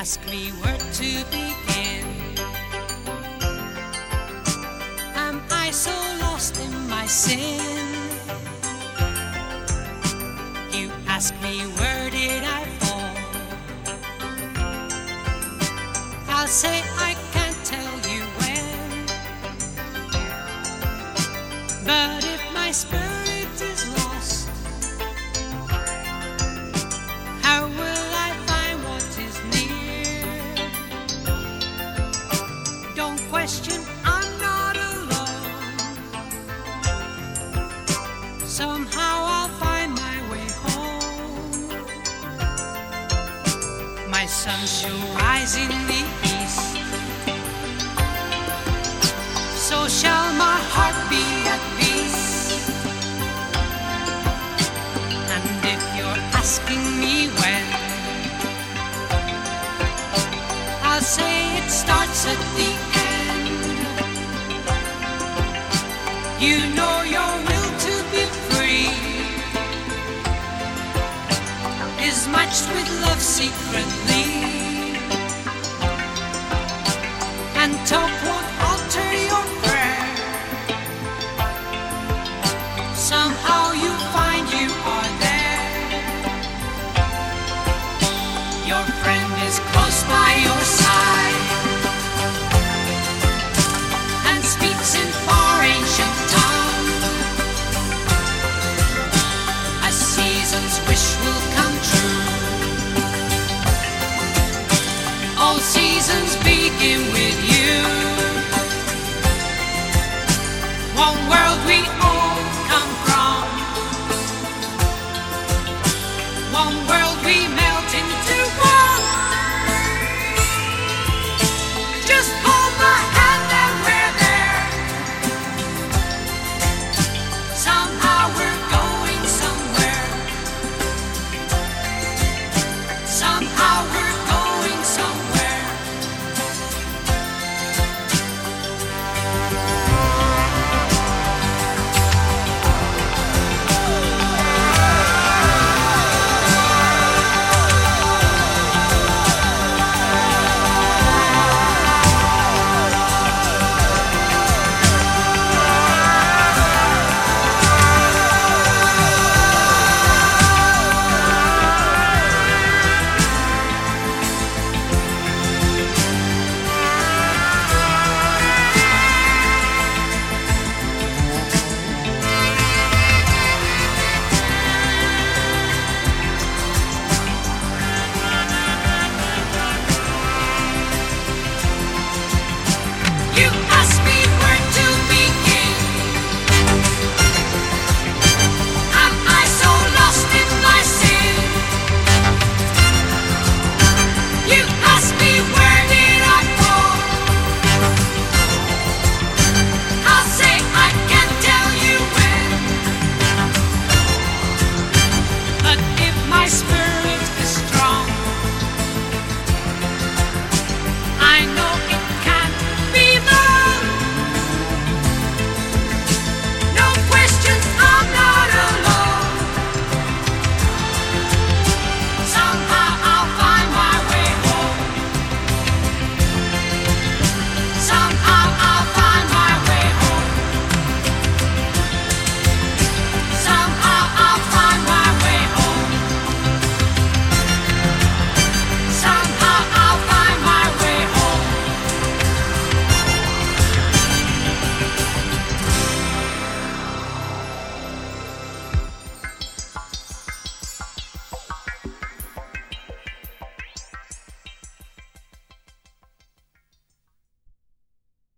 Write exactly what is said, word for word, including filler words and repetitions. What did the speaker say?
ask me where to begin. Am I so lost in my sin? You ask me where did I fall? I'll say I can't tell you when. But if my spirit is lost, how will I find what is near? Don't question, I'm not alone. Somehow I'll find my way home. My sun shall rise in the east, so shall my heart be at peace. And if you're asking me when, I'll say it starts at the end. You know your will to be free is matched with love's secret.